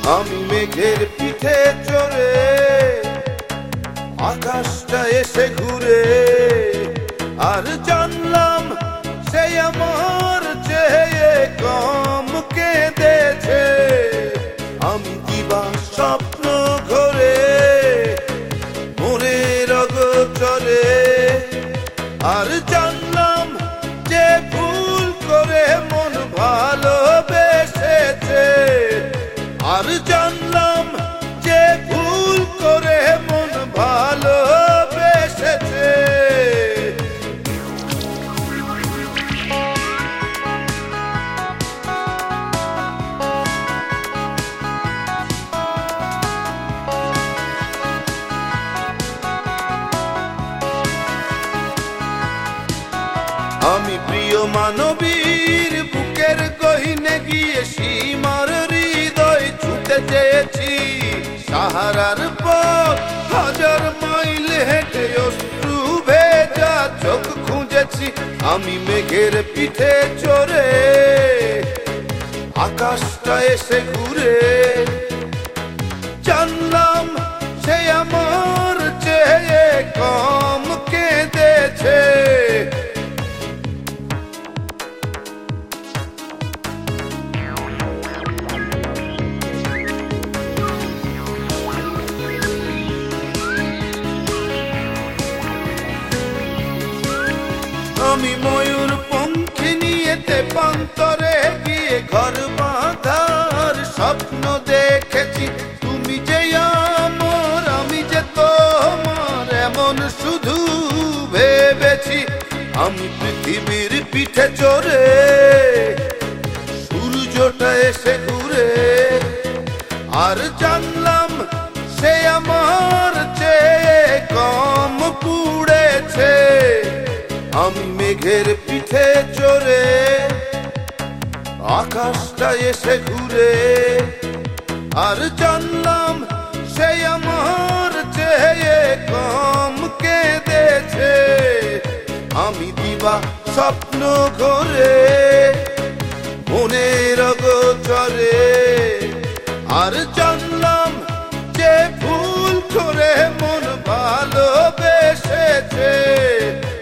আমি মেঘের পিঠে চড়ে আকাশটা এসে ঘুরে, আর জানলাম সে আমার চেয়ে কম কেঁদেছে। আমি দিবা স্বপ্ন ঘরে মনের অগোচরে, আর জানলাম যে ভুল করে মন ভালোবেসেছে, আর জানলাম যে ভুল করে মন ভালোবেসেছে। আমি প্রিয় মানবীর বুকের গহীনে গিয়ে সীমার হৃদয় ছুঁতে চেয়েছি। সাহারার পথ হাজার মাইল হেঁটে অশ্রু ভেজা চোখ খুঁজেছি। আমি মেঘের পিঠে চড়ে আকাশটা এসে ঘুরে, জানলাম সে আমার চেয়ে কম কেঁদেছে। আমি ময়ূর পঙ্খী নিয়ে তেপান্তরে গিয়ে ঘর বাঁধার স্বপ্ন দেখেছি। তুমি যে আমার, আমি যে তোমার, এমন শুধু ভেবেছি। আমি পৃথিবীর পিঠে চড়ে সূর্যটা এসে ঘুরে, আর জানলাম সে আমার চেয়ে কম পুড়েছে। আমি মেঘের পিঠে চড়ে আকাশটা এসে ঘুরে, আর জানলাম সে আমার চেয়ে কম কেঁদেছে। আমি দিবা স্বপ্ন ঘরে মনের অগোচরে, আর জানলাম যে ভুল করে মন ভালোবেসেছে।